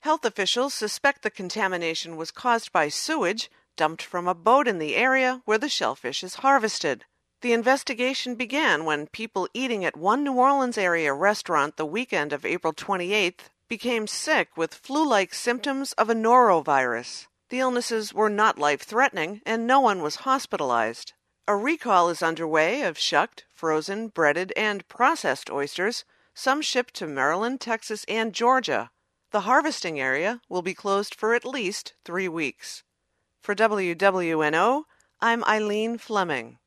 Health officials suspect the contamination was caused by sewage dumped from a boat in the area where the shellfish is harvested. The investigation began when people eating at one New Orleans area restaurant the weekend of April 28th became sick with flu-like symptoms of a norovirus. The illnesses were not life-threatening, and no one was hospitalized. A recall is underway of shucked, frozen, breaded, and processed oysters, some shipped to Maryland, Texas, and Georgia. The harvesting area will be closed for at least 3 weeks. For WWNO, I'm Eileen Fleming.